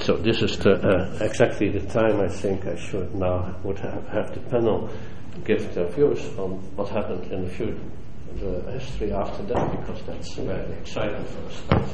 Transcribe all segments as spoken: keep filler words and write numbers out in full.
So this is the, uh, exactly the time I think I should now would have, have the panel give their views on what happened in the future, the history after that, because that's very exciting for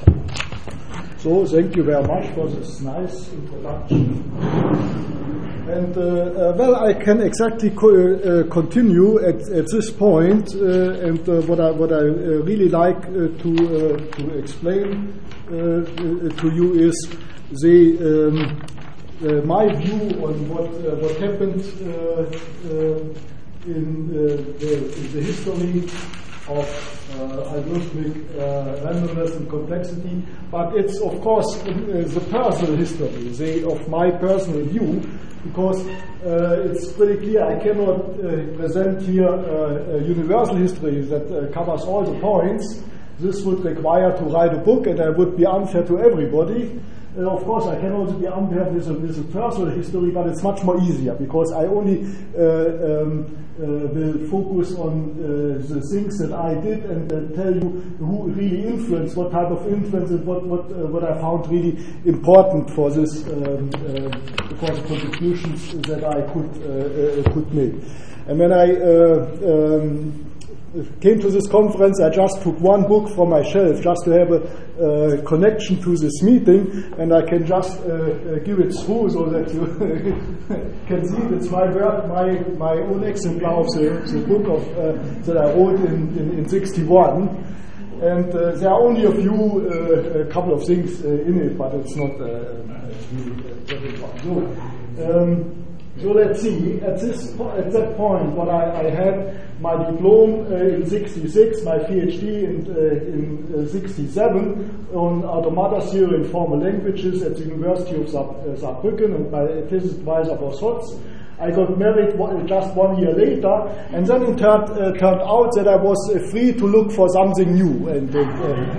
us. So thank you very much for this nice introduction. And uh, uh, well, I can exactly co- uh, continue at, at this point, uh, and uh, what I what I uh, really like uh, to uh, to explain uh, uh, to you is the um, uh, my view on what uh, what happened uh, uh, in, uh, the, in the history of uh, algorithmic uh, randomness and complexity, but it's of course uh, the personal history, the, of my personal view, because uh, it's pretty clear I cannot uh, present here uh, a universal history that uh, covers all the points. This would require to write a book, and I would be unfair to everybody. Uh, of course, I can also be unfair with a, with a personal history, but it's much more easier because I only uh, um, uh, will focus on uh, the things that I did and uh, tell you who really influenced, what type of influence, and what what uh, what I found really important for this um, uh, for the contributions that I could uh, uh, could make. And when I uh, um, came to this conference, I just took one book from my shelf just to have a uh, connection to this meeting, and I can just uh, uh, give it through so that you can see it. It's my work, my my own exemplar of the, the book of uh, that I wrote in in, in sixty-one, and uh, there are only a few uh, a couple of things uh, in it, but it's not uh, really uh, so. Um, So let's see, at this po- at that point, what I, I had my diploma uh, in sixty-six, my PhD in, uh, in uh, sixty-seven on automata theory and formal languages at the University of Saar- uh, Saarbrücken, and my thesis advisor was Hotz. I got married one, just one year later, and then it turned, uh, turned out that I was uh, free to look for something new. And uh,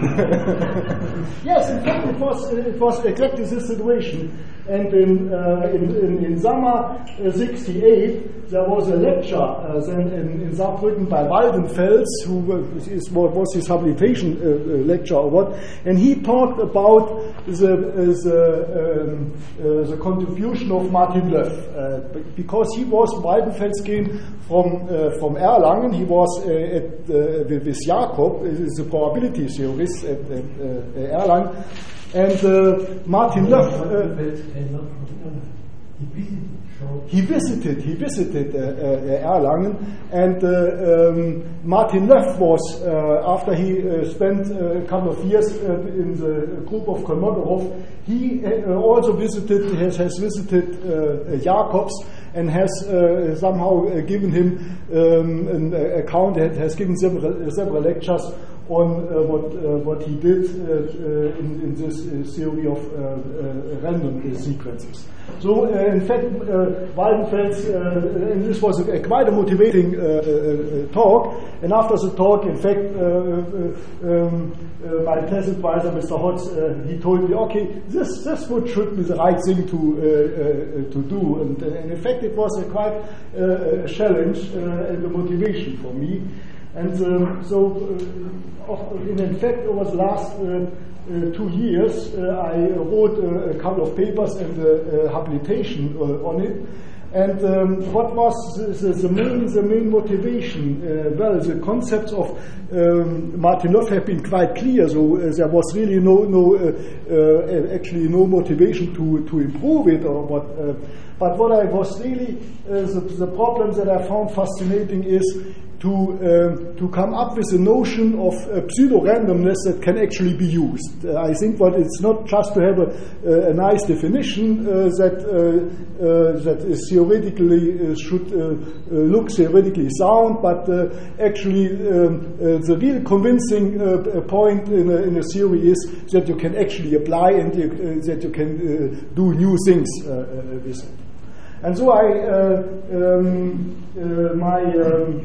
yes, in fact, it was it was exactly this situation. And in uh, in, in, in summer uh, sixty-eight, there was a lecture uh, then in, in Saarbrücken by Waldenfels, who uh, is, was his habilitation uh, uh, lecture or what, and he talked about the uh, the, um, uh, the contribution of Martin Löff, uh, because he was Waldenfels came from uh, from Erlangen. He was uh, at uh, with Jakob, is a probability theorist at, at uh, Erlangen. And uh, Martin Löff, uh, he visited, he visited uh, uh, Erlangen, and uh, um, Martin Löff was, uh, after he uh, spent a couple of years uh, in the group of Kolmogorov, he uh, also visited, has, has visited uh, Jacobs, and has uh, somehow uh, given him um, an account, has given several, several lectures on uh, what uh, what he did uh, uh, in, in this uh, theory of uh, uh, random uh, sequences. So, uh, in fact, uh, Waldenfels, uh, and this was a, a quite a motivating uh, uh, talk. And after the talk, in fact, uh, uh, um, uh, my test advisor, Mister Hotz, uh, he told me, okay, this this would should be the right thing to uh, uh, to do. And, and in fact, it was a quite uh, a challenge uh, and a motivation for me. And um, so, uh, in fact, over the last uh, uh, two years, uh, I wrote uh, a couple of papers and uh, uh, habilitation uh, on it. And um, what was the, the main the main motivation? Uh, well, the concepts of um, Martin Löff have been quite clear. So uh, there was really no no uh, uh, actually no motivation to to improve it or what. Uh, but what I was really uh, the, the problem that I found fascinating is to um, to come up with a notion of uh, pseudo-randomness that can actually be used. Uh, I think what it's not just to have a, uh, a nice definition uh, that uh, uh, that is theoretically uh, should uh, uh, look theoretically sound, but uh, actually um, uh, the real convincing uh, point in a, in a theory is that you can actually apply and you, uh, that you can uh, do new things uh, uh, with it. And so I uh, um, uh, my um,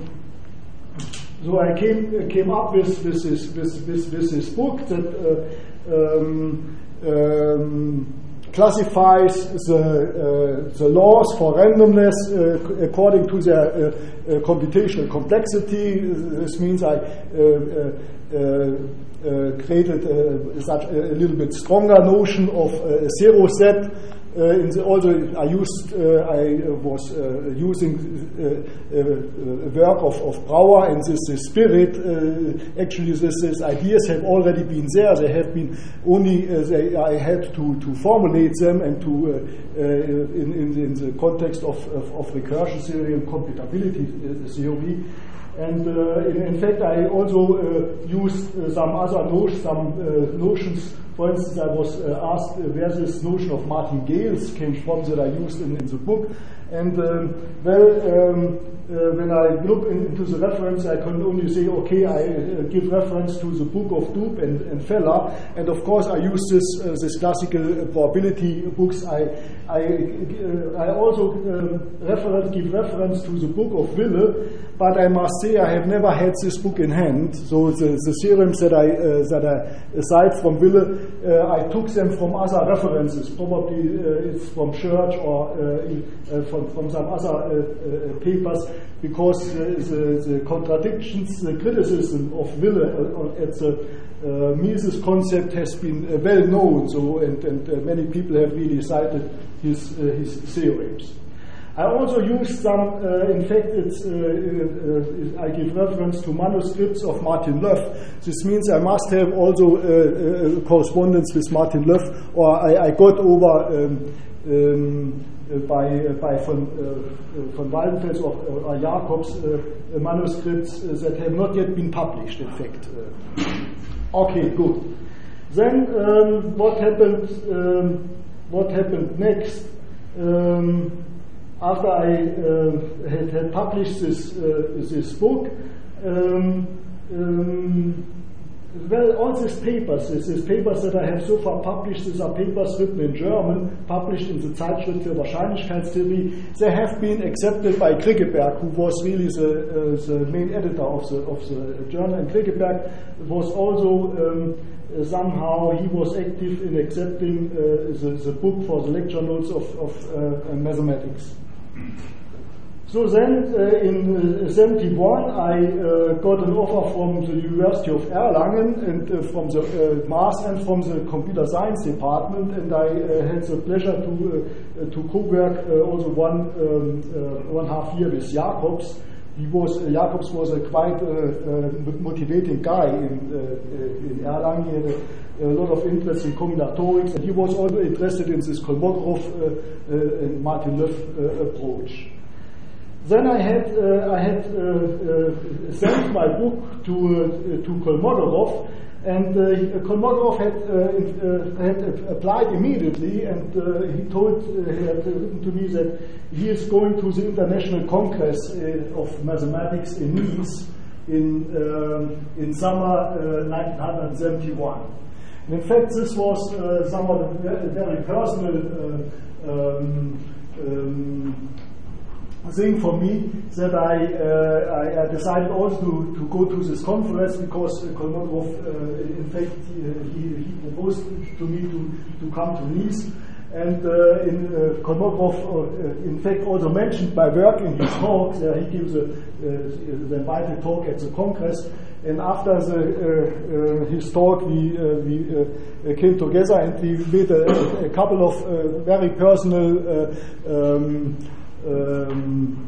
So I came came up with with this with, with, with this book that uh, um, um, classifies the uh, the laws for randomness uh, according to their uh, uh, computational complexity. This means I uh, uh, uh, uh, created uh, such a, a little bit stronger notion of uh, zero set. Uh, in the, also, I used, uh, I was uh, using uh, uh, work of, of Brauer, and this, this spirit. Uh, actually, this, these ideas have already been there. They have been only. Uh, they, I had to, to formulate them and to uh, uh, in, in, in the context of, of, of recursion theory and computability theory. And uh, in, in fact, I also uh, used uh, some other notions, some uh, notions. For instance, I was uh, asked uh, where this notion of martingales came from that I used in, in the book. And um, well, um, uh, when I look in, into the reference, I can only say, okay, I uh, give reference to the book of Doob and, and Feller, and of course I use this uh, this classical probability books. I I, uh, I also um, reference, give reference to the book of Wille, but I must say I have never had this book in hand. So the, the theorems that I uh, that I aside from Wille, uh, I took them from other references. Probably uh, it's from Church or uh, uh, from from some other uh, uh, papers, because uh, the, the contradictions, the criticism of Wille uh, at the uh, Mises concept has been uh, well known. So and, and uh, many people have really cited his uh, his theorems. I also used some, uh, in fact, it's, uh, uh, I give reference to manuscripts of Martin Löf. This means I must have also uh, uh, correspondence with Martin Löf, or I, I got over um, um, uh, by, uh, by von, uh, von Waldenfels or, or Jacobs uh, uh, manuscripts uh, that have not yet been published, in fact. Uh, okay, good. Then um, what happened, um, what happened next? Um, After I uh, had, had published this uh, this book, um, um, well, all these papers, these, these papers that I have so far published, these are papers written in German, published in the Zeitschrift für Wahrscheinlichkeitstheorie. They have been accepted by Krickeberg, who was really the, uh, the main editor of the of the journal. And Krickeberg was also um, uh, somehow he was active in accepting uh, the, the book for the lecture notes of, of uh, mathematics. So then, uh, in uh, seventy-one, I uh, got an offer from the University of Erlangen and uh, from the uh, Mass and from the computer science department, and I uh, had the pleasure to uh, to co-work uh, also one um, uh, one half year with Jacobs. He was uh, Jacobs was a quite uh, uh, motivating guy in uh, in Erlangen. He had a, a lot of interest in combinatorics, and he was also interested in this Kolmogorov uh, uh, and Martin Löf uh, approach. Then I had uh, I had uh, uh, sent my book to uh, to Kolmogorov, and uh, Kolmogorov had uh, uh, had applied immediately, and uh, he told uh, he had written to me that he is going to the International Congress uh, of Mathematics in Nice in uh, in summer uh, nineteen seventy-one. And in fact, this was uh, somewhat a very personal uh, um, um, thing for me, that I, uh, I decided also to, to go to this conference, because uh, Kolmogorov, uh, in fact, uh, he, he proposed to me to, to come to Nice. And uh, in uh, Kolmogorov, uh, in fact, also mentioned my work in his talk. Uh, he gives a, uh, the invited talk at the Congress. And after the, uh, uh, his talk, we, uh, we uh, came together and we made a, a couple of uh, very personal uh, um, Um,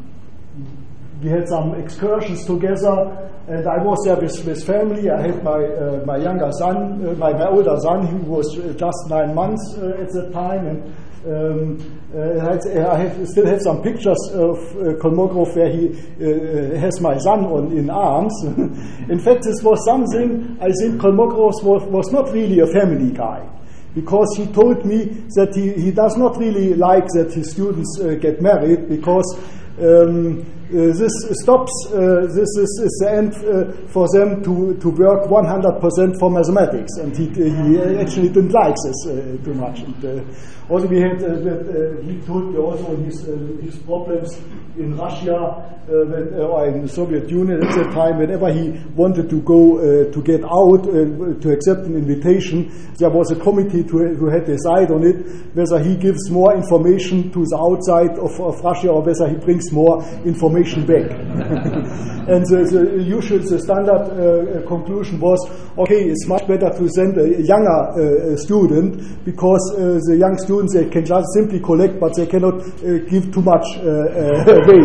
we had some excursions together, and I was there with, with family. I had my uh, my younger son, uh, my, my older son, who was just nine months uh, at that time, and um, uh, I, had, I had, still had some pictures of uh, Kolmogorov where he uh, has my son on in arms. In fact, this was something I think Kolmogorov was, was not really a family guy, because he told me that he, he does not really like that his students uh, get married, because um, uh, this stops, uh, this is, is the end uh, for them to, to work one hundred percent for mathematics, and he, uh, he actually didn't like this uh, too much. And, uh, also we had, uh, that, uh, he told me also his, uh, his problems in Russia, uh, when, uh, or in the Soviet Union at that time. Whenever he wanted to go uh, to get out, uh, to accept an invitation, there was a committee to, who had to decide on it, whether he gives more information to the outside of, of Russia, or whether he brings more information information back. And the, the usual, the standard uh, conclusion was, okay, it's much better to send a younger uh, student, because uh, the young students, they can just simply collect, but they cannot uh, give too much uh, uh, away.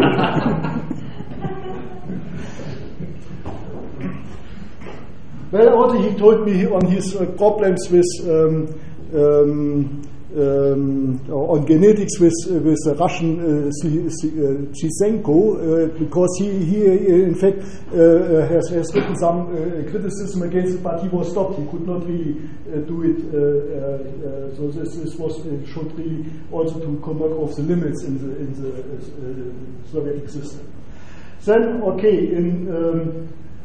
Well, also he told me on his uh, problems with um, um, um, on genetics with uh, with the Russian uh, Chisenko, uh, because he he in fact uh, has, has written some uh, criticism against it, but he was stopped. He could not really uh, do it. Uh, uh, so this, this was uh, showed really also to come off the limits in the in the uh, Soviet system. Then, okay, in um,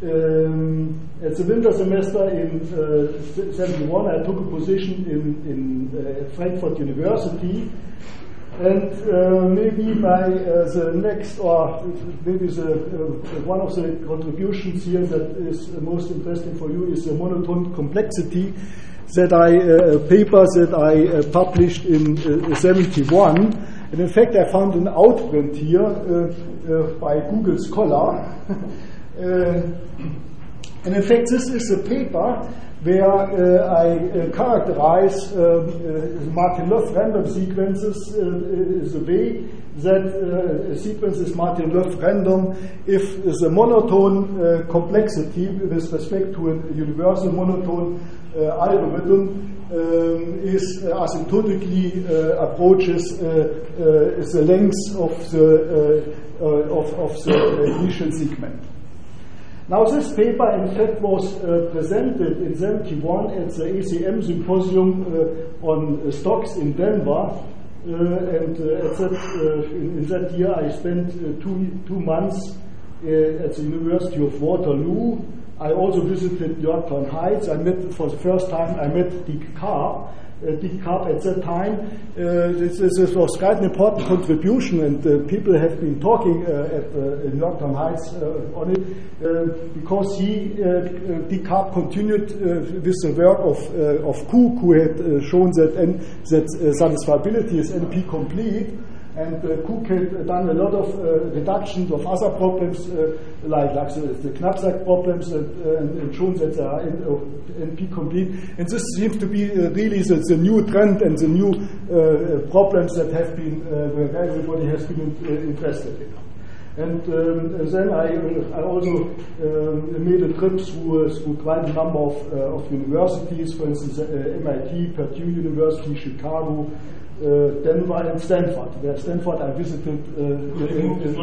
Um, at the winter semester in seventy-one, uh, I took a position in, in uh, Frankfurt University, and uh, maybe by uh, the next, or maybe the uh, one of the contributions here that is most interesting for you is the monotone complexity that I uh, paper that I uh, published in uh, seventy-one, and in fact I found an outprint here uh, uh, by Google Scholar. Uh, and in fact, this is a paper where uh, I uh, characterize um, uh, Martin-Löf random sequences uh, is the way that uh, a sequence is Martin-Löf random if the monotone uh, complexity with respect to a universal monotone uh, algorithm um, is uh, asymptotically uh, approaches uh, uh, the length of the uh, uh, of, of the initial segment. Now, this paper, in fact, was uh, presented in seventy-one at the A C M symposium uh, on uh, stocks in Denver, uh, and uh, at that, uh, in, in that year I spent uh, two, two months uh, at the University of Waterloo. I also visited Yorktown Heights. I met, for the first time, I met Dick Karp. Uh, Dick Karp at that time, uh, this, this was quite an important contribution, and uh, people have been talking uh, at uh, in Yorktown Heights uh, on it, uh, because he, uh, Dick Karp continued uh, with the work of uh, of Cook, who had uh, shown that N, that uh, satisfiability is N P complete. And uh, Cook had done a lot of uh, reductions of other problems, uh, like, like the, the Knapsack problems, and, uh, and shown that they are N P complete. And this seems to be uh, really the, the new trend and the new uh, problems that have been, uh, where everybody has been uh, interested in. And um, then I, I also um, made a trip through, uh, through quite a number of, uh, of universities, for instance, uh, M I T, Purdue University, Chicago, Uh, Denver and Stanford. Where Stanford I visited. Uh, in, in,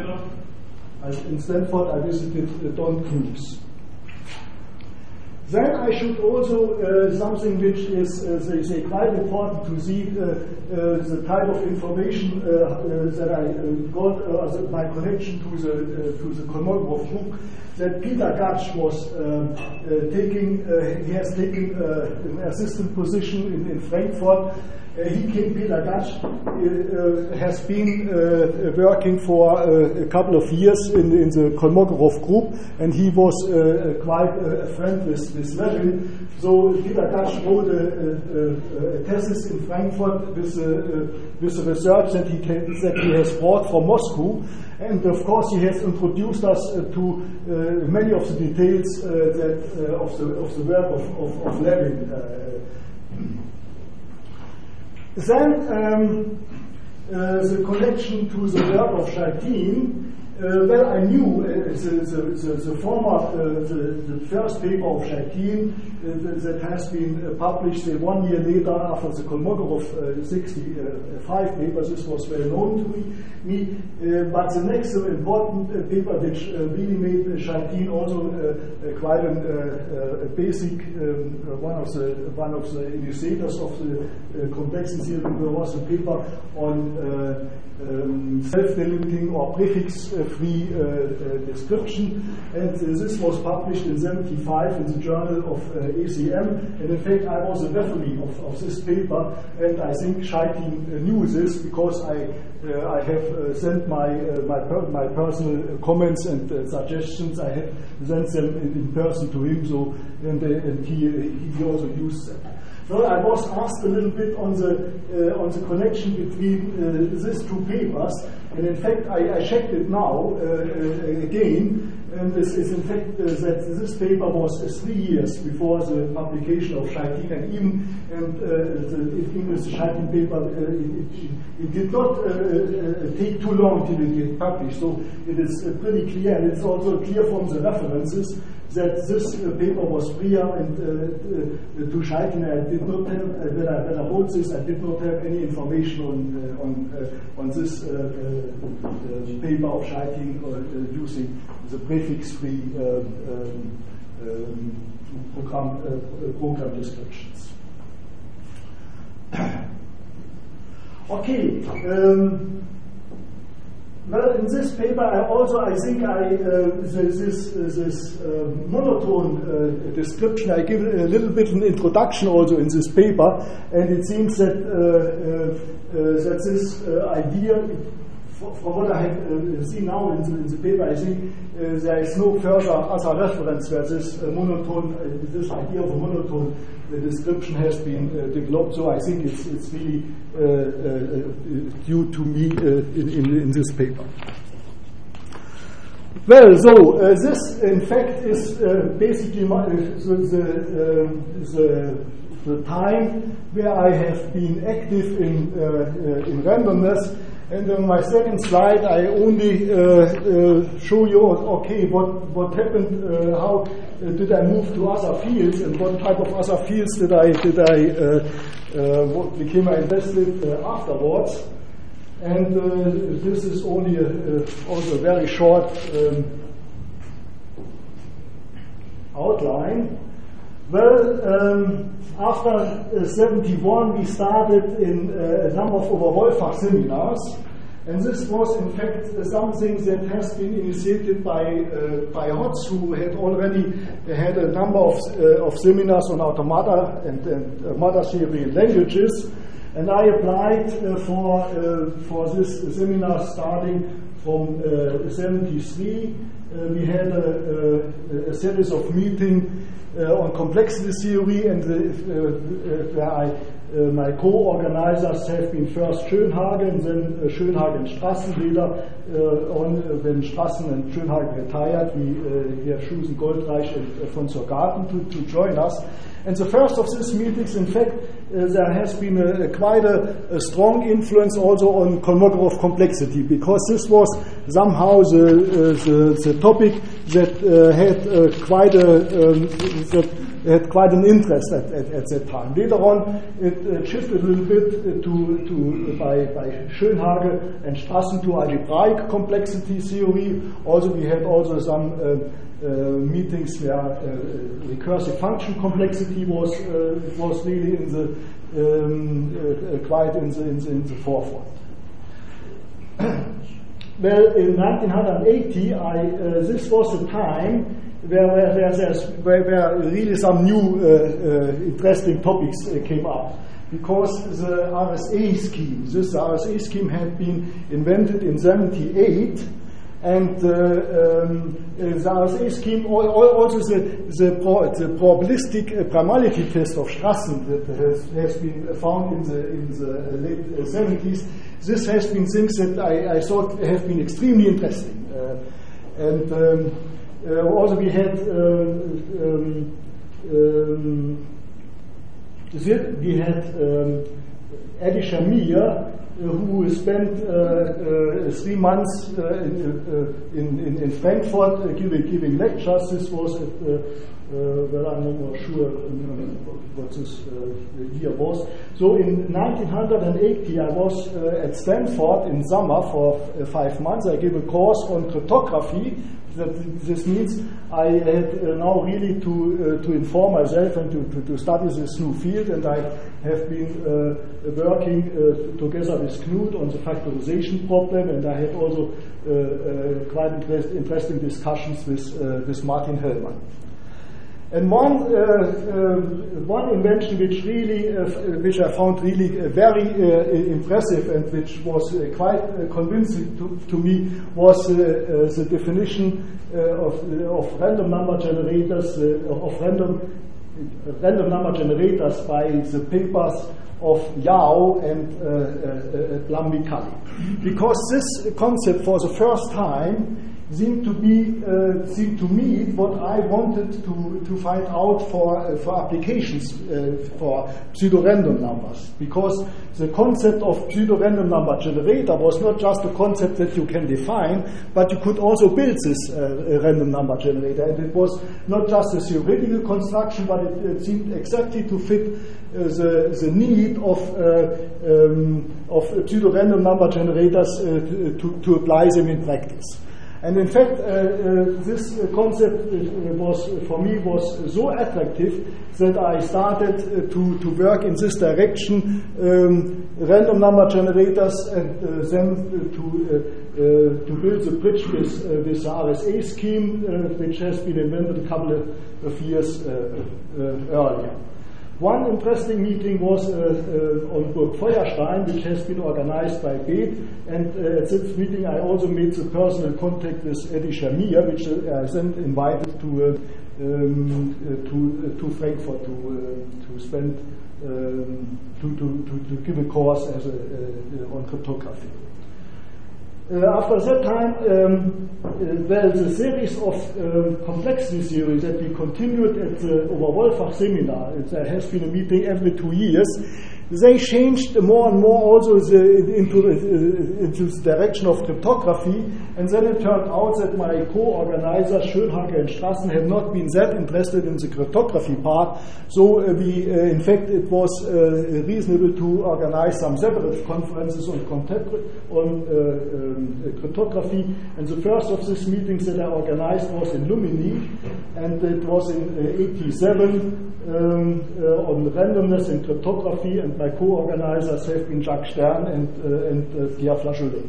in Stanford I visited uh, Don Cruz. Then I should also uh, something which is, uh, they say, quite important to see uh, uh, the type of information uh, uh, that I uh, got uh, as my connection to the uh, to the Kolmogorov book. That Peter Gatsch was uh, uh, taking, uh, he has taken uh, an assistant position in, in Frankfurt. Uh, he came, Peter Gatsch uh, uh, has been uh, working for uh, a couple of years in, in the Kolmogorov group, and he was uh, quite a friend with, with Levin. So Peter Gatsch wrote a, a, a thesis in Frankfurt with, uh, with the research that he, can, that he has brought from Moscow. And of course, he has introduced us uh, to uh, many of the details uh, that uh, of the of the work of of, of Levin. Uh, then um, uh, the connection to the work of Chaitin. Uh, well, I knew uh, the, the, the, the former, uh, the, the first paper of Chaitin uh, that has been uh, published uh, one year later after the Kolmogorov uh, sixty-five paper. This was well known to me. me uh, but the next uh, important uh, paper which uh, really made uh, Chaitin also uh, uh, quite an, uh, uh, a basic, um, uh, one of the one of the initiators of the uh, complexity theory was a paper on uh, um, self-delimiting or prefix-free uh, uh, description, and uh, this was published in seventy-five in the Journal of uh, A C M, and in fact I was a referee of, of this paper, and I think Chaitin uh, knew this because I uh, I have uh, sent my uh, my, per my personal comments and uh, suggestions. I have sent them in, in person to him, so and, uh, and he, he also used them. Well, I was asked a little bit on the uh, on the connection between uh, these two papers, and in fact I, I checked it now uh, uh, again, and this is in fact uh, that this paper was uh, three years before the publication of Scheitin, and even and, uh, the English Scheitin paper, uh, it, it, it did not uh, uh, take too long till it get published, so it is uh, pretty clear, and it's also clear from the references that this uh, paper was prior and uh, uh, to Scheitin. I did not have, uh, when, I, when I wrote this, I did not have any information on uh, on uh, on this uh, uh, uh, paper of Scheitin uh, uh, using the prefix-free uh, um, um, program uh, program descriptions. Okay. Um, Well, in this paper, I also, I think I, uh, this, uh, this uh, monotone uh, description, I give a little bit an introduction also in this paper, and it seems that, uh, uh, uh, that this uh, idea, from what I have uh, seen now in the, in the paper, I think uh, there is no further other reference where this uh, monotone, uh, this idea of a monotone the description has been uh, developed, so I think it's, it's really uh, uh, due to me uh, in, in, in this paper. Well, so uh, this in fact is uh, basically my, uh, the, the, uh, the, the time where I have been active in, uh, uh, in randomness. And on my second slide, I only uh, uh, show you, okay, what, what happened, uh, how uh, did I move to other fields, and what type of other fields did I, did I uh, uh, what became I invested uh, afterwards. And uh, this is only a, a, also a very short um, outline. Well, um, after uh, seventy-one, we started in uh, a number of Oberwolfach seminars, and this was in fact uh, something that has been initiated by uh, by Hotz, who had already uh, had a number of uh, of seminars on automata and, and uh, mother theory and languages, and I applied uh, for uh, for this seminar starting from uh, seventy-three. Uh, we had a, a, a series of meetings Uh, on complexity theory, and uh, uh, where I, uh, my co-organizers have been first Schönhagen, then uh, Schönhagen and Strassenleder. Uh, on, uh, when Strassen and Schönhagen retired, we, uh, we have chosen Goldreich and uh, von Sorgaten to, to join us. And the first of these meetings, in fact, uh, there has been a, a quite a, a strong influence also on Kolmogorov complexity, because this was somehow the, uh, the, the topic that uh, had uh, quite a um, that had quite an interest at, at, at that time. Later on, it uh, shifted a little bit uh, to to uh, by by Schönhagen and Strassen to algebraic complexity theory. Also, we had also some uh, uh, meetings where uh, recursive function complexity was uh, was really in the um, uh, quite in the, in the in the forefront. Well, in nineteen eighty, I, uh, this was the time where, where, there's, where, where really some new uh, uh, interesting topics uh, came up. Because the R S A scheme, this R S A scheme had been invented in seventy-eight, and uh, um, the R S A scheme, also the, the, pro, the probabilistic uh, primality test of Strassen that has, has been found in the, in the late seventies, this has been things that I, I thought have been extremely interesting. Uh, and um, uh, also we had uh, um, um, we had um, Adi Shamir, uh, who spent uh, uh, three months uh, in, uh, in, in, in Frankfurt uh, giving, giving lectures. This was at, uh, uh, well, I'm not sure what this uh, year was. So in nineteen eighty, I was uh, at Stanford in summer for uh, five months. I gave a course on cryptography. That this means I had uh, now really to uh, to inform myself and to, to, to study this new field, and I have been uh, working uh, together with Knut on the factorization problem, and I had also uh, uh, quite interest, interesting discussions with uh, with Martin Hellmann. And one uh, uh, one invention which really, uh, which I found really uh, very uh, impressive and which was uh, quite uh, convincing to, to me was uh, uh, the definition uh, of uh, of random number generators uh, of random random number generators by the papers of Yao and uh, uh, Blambi-Kalli. Because this concept for the first time seemed to be uh, seemed to meet what I wanted to, to find out for uh, for applications uh, for pseudo-random numbers, because the concept of pseudo-random number generator was not just a concept that you can define, but you could also build this uh, random number generator, and it was not just a theoretical construction, but it, it seemed exactly to fit uh, the the need of uh, um, of pseudo-random number generators uh, to, to apply them in practice. And in fact, uh, uh, this uh, concept uh, was, for me, was so attractive that I started uh, to, to work in this direction, um, random number generators, and uh, then to uh, uh, to build the bridge with, uh, with the R S A scheme, uh, which has been invented a couple of years uh, uh, earlier. One interesting meeting was uh, uh, on Burg Feuerstein, which has been organized by B E T, and uh, at this meeting I also made the personal contact with Eddie Shamir, which uh, I then invited to uh, um, uh, to uh, to Frankfurt to uh, to spend um, to, to, to, to give a course as a, uh, on cryptography. Uh, after that time, um, uh, well, the series of um, complexity theory that we continued at the Oberwolfach seminar, it, there has been a meeting every two years, they changed more and more also the, into, uh, into the direction of cryptography, and then it turned out that my co-organizers, Schönhager and Strassen, had not been that interested in the cryptography part, so uh, we, uh, in fact, it was uh, reasonable to organize some separate conferences on, on uh, um, cryptography, and the first of these meetings that I organized was in Lumini, and it was in uh, eighty-seven um, uh, on randomness in cryptography, and my co-organizers have been Jacques Stern and, uh, and uh, Pierre Flageolet.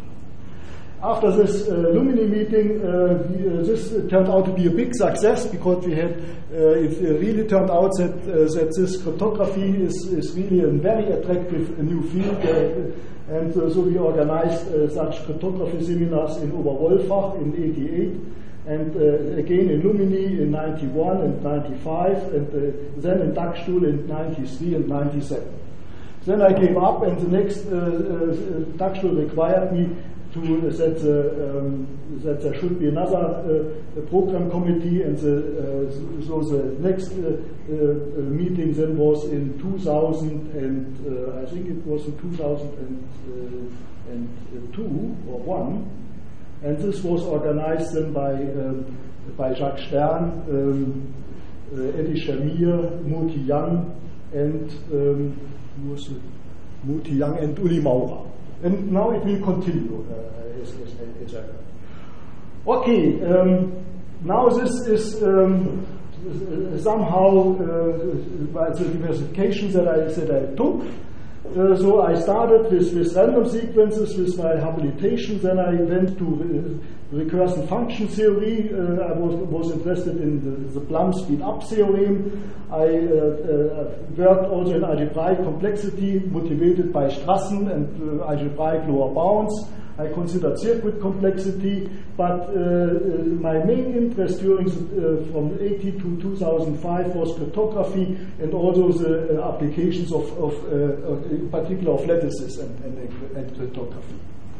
After this uh, Lumini meeting, uh, we, uh, this uh, turned out to be a big success, because we had, uh, it uh, really turned out that, uh, that this cryptography is, is really a very attractive uh, new field, uh, and uh, so we organized uh, such cryptography seminars in Oberwolfach in eighty-eight, and uh, again in Lumini in ninety-one and ninety-five, and uh, then in Dachstuhl in ninety-three and ninety-seven. Then I gave up, and the next uh, uh, Dachstuhl required me to uh, that, uh, um, that there should be another uh, program committee, and the, uh, so the next uh, uh, meeting then was in two thousand, and uh, I think it was in two thousand two or one. And this was organized then by um, by Jacques Stern, um, uh, Eddie Shamir, Muti Young, and um, who was it? Muti Young and Uli Maurer. And now it will continue. Uh, as, as, as okay, um, now this is um, somehow uh, the diversification that I that I took. Uh, so I started with, with random sequences with my habilitation, then I went to uh, recursive function theory. uh, I was, was interested in the, the Blum speed-up theorem. I uh, uh, worked also in algebraic complexity motivated by Strassen and uh, algebraic lower bounds. I considered circuit complexity, but uh, uh, my main interest during uh, from eighty to two thousand five was cryptography, and also the uh, applications of, of, uh, of, in particular, of lattices and, and, and cryptography.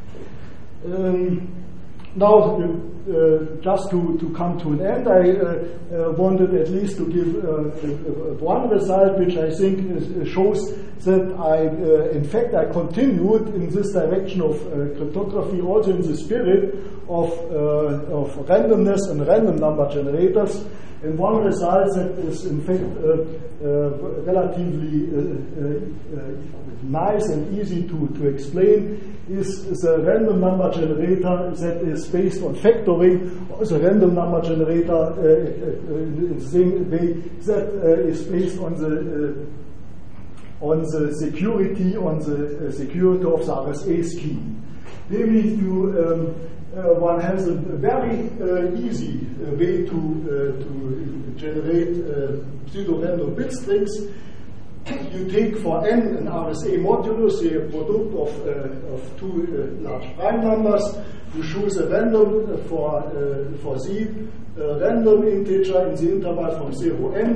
Um, Now, uh, just to, to come to an end, I uh, uh, wanted at least to give uh, uh, one result which I think is, shows that I, uh, in fact, I continued in this direction of uh, cryptography, also in the spirit of, uh, of randomness and random number generators. And one result that is, in fact, uh, uh, relatively uh, uh, uh, nice and easy to, to explain is the random number generator that is based on factoring, or the random number generator uh, uh, in the same way that uh, is based on the uh, on the security on the uh, security of the R S A scheme. Namely, you um, uh, one has a very uh, easy uh, way to uh, to generate uh, pseudo-random bit strings. You take for n an R S A modulus, the product of, uh, of two uh, large prime numbers. You choose a random for uh, for z, a random integer in the interval from zero n,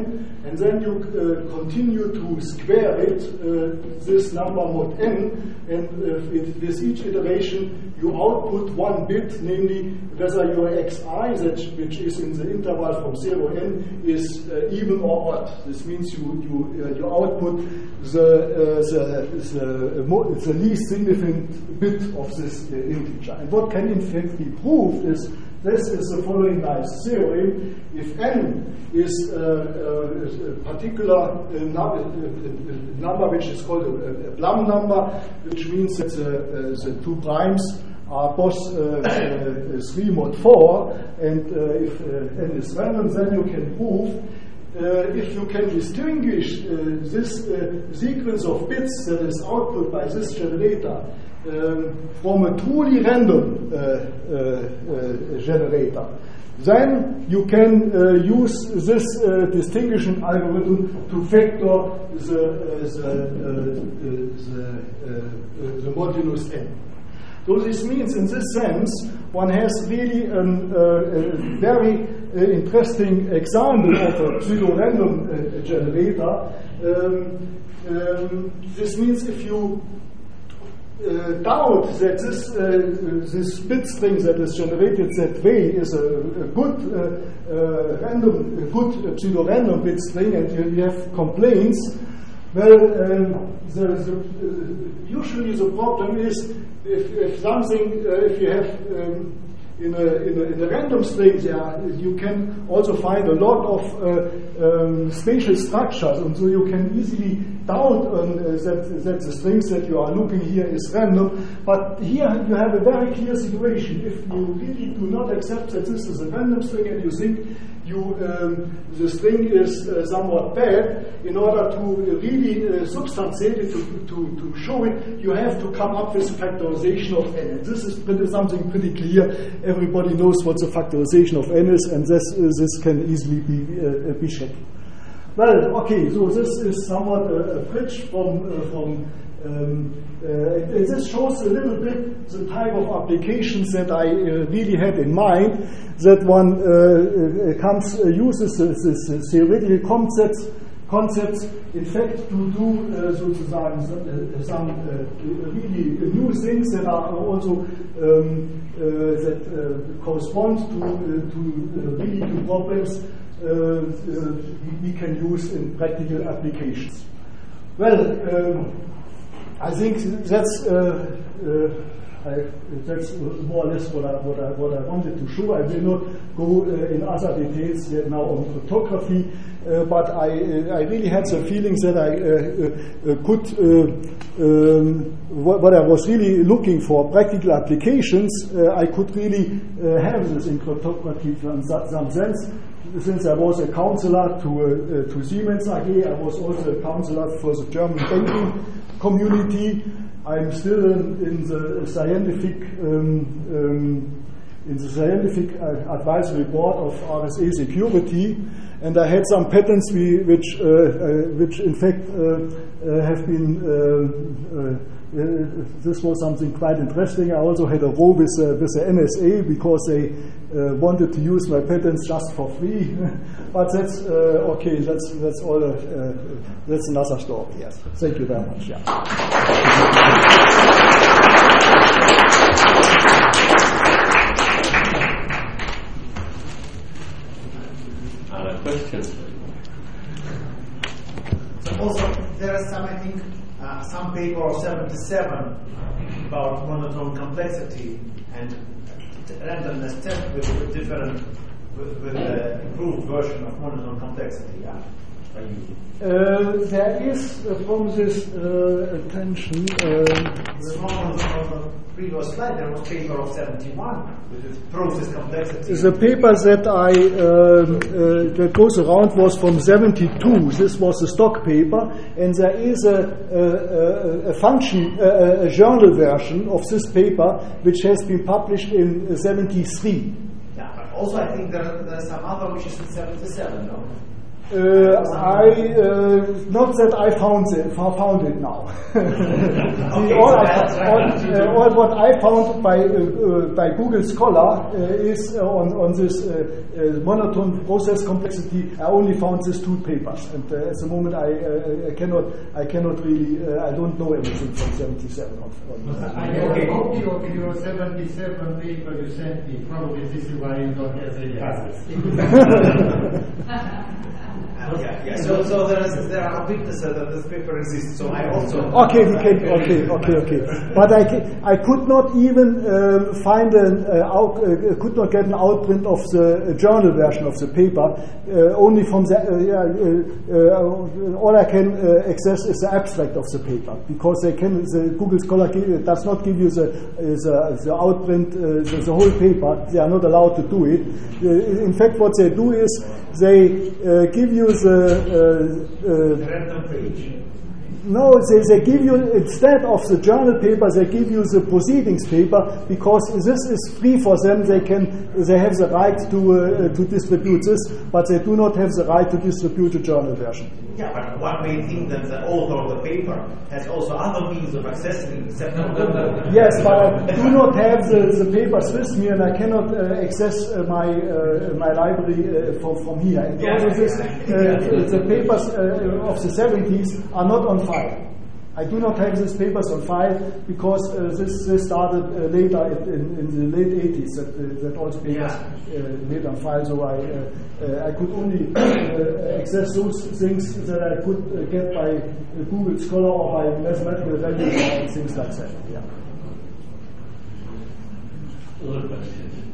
and then you uh, continue to square it, uh, this number mod n, and uh, it, with each iteration you output one bit, namely whether your xi, that which is in the interval from zero n, is uh, even or odd. This means you you uh, you output the uh, the, the, uh, the least significant bit of this uh, integer. And what can in fact be proved is this is the following nice theorem. If n is uh, uh, a particular uh, number, uh, number which is called a, a Blum number, which means that the, uh, the two primes are both uh, uh, three mod four, and uh, if uh, n is random, then you can prove uh, if you can distinguish uh, this uh, sequence of bits that is output by this generator um, from a truly random uh, uh, uh, generator, then you can uh, use this uh, distinguishing algorithm to factor the, uh, the, uh, the, uh, uh, the modulus n. So this means, in this sense, one has really an, uh, a very uh, interesting example of a pseudo-random uh, generator. Um, um, this means if you uh, doubt that this uh, this bit string that is generated that way is a, a good uh, uh, random, a good uh, pseudo-random bit string, and you, you have complaints, well, um, the, the, uh, usually the problem is if, if something, uh, if you have um, in, a, in, a, in a random string there, you can also find a lot of uh, um, spatial structures, and so you can easily doubt on, uh, that, that the strings that you are looking here is random. But here you have a very clear situation. If you really do not accept that this is a random string and you think you um, the string is uh, somewhat bad, in order to really uh, substantiate it, to, to, to show it, you have to come up with factorization of n. And this is pretty, something pretty clear. Everybody knows what the factorization of n is, and this, uh, this can easily be, uh, be checked. Well, okay, so this is somewhat a, a bridge from, uh, from Um, uh, this shows a little bit the type of applications that I uh, really had in mind, that one uh, uh, comes uh, uses this, this theoretical concepts concepts in fact to do uh, sozusagen uh, some uh, really new things that are also um, uh, that uh, correspond to uh, to uh, really to problems uh, uh, we can use in practical applications. Well. Um, I think that's uh, uh, I, that's more or less what I, what I what I wanted to show. I will not go uh, in other details yet now on cryptography, uh, but I uh, I really had the feelings that I uh, uh, could uh, um, what, what I was really looking for, practical applications. Uh, I could really uh, have this in cryptography in some sense. Since I was a counselor to uh, to Siemens A G, I was also a counselor for the German banking community. I'm still in, in the scientific um, um, in the scientific uh, advisory board of R S A Security, and I had some patents we, which uh, uh, which in fact uh, uh, have been. Uh, uh, Uh, this was something quite interesting. I also had a row with, uh, with the N S A because they uh, wanted to use my patents just for free. But that's uh, okay. That's that's all. Uh, uh, that's another story. Yes. Thank you very much. Yeah. Other questions? So also there are some, I think. Uh, some paper of seventy-seven about monotone complexity and randomness test with, with different, with, with the improved version of monotone complexity. Yeah, by you. Uh, there is uh, from this uh, attention. Uh, this one on the previous slide, there was a paper of seventy-one with its process complexity. The paper that I um, uh, that goes around was from seventy-two. This was a stock paper, and there is a, a, a function, a, a journal version of this paper, which has been published in seventy-three. Yeah, but also I think there, there's some other which is in seventy-seven, no? Uh, I uh, not that I found it, found it now. The, all, I, all, uh, all what I found by uh, uh, by Google Scholar uh, is uh, on on this uh, uh, monotone process complexity. I only found these two papers, and uh, at the moment I, uh, I cannot I cannot really uh, I don't know everything from seventy-seven. Of, on I have a copy of your seventy-seven paper you sent me. Probably this is why you don't have any answers. Uh, yeah, yeah. So, so there, is, there are witnesses that this paper exists. So I also. Okay, we can. Okay, okay, okay. But I, I could not even um, find an uh, out, uh, could not get an outprint of the uh, journal version of the paper. Uh, only from the uh, yeah, uh, uh, all I can uh, access is the abstract of the paper, because they can the Google Scholar give, does not give you the uh, the, the outprint uh, the, the whole paper. They are not allowed to do it. Uh, in fact, what they do is they uh, give you the uh, uh, random page. No, they, they give you, instead of the journal paper, they give you the proceedings paper, because this is free for them. They can, they have the right to uh, to distribute this, but they do not have the right to distribute the journal version. Yeah, but one may think that the author of the paper has also other means of accessing except for Google. Yes, but I do not have the, the papers with me, and I cannot uh, access uh, my uh, my library uh, from from here. And Yeah, also this, yeah, uh, yeah. the papers uh, of the seventies are not on file. I do not have these papers on file, because uh, this, this started uh, later in, in, in the late eighties that, uh, that all the papers Yeah. uh, made on file. So I uh, uh, I could only uh, access those things that I could uh, get by uh, Google Scholar or by mathematical values and things like that. Yeah. Other questions?